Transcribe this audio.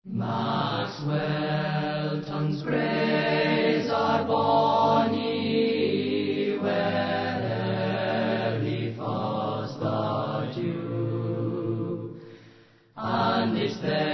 Maxwell tongues praise our bonny, where early falls the dew, and it's there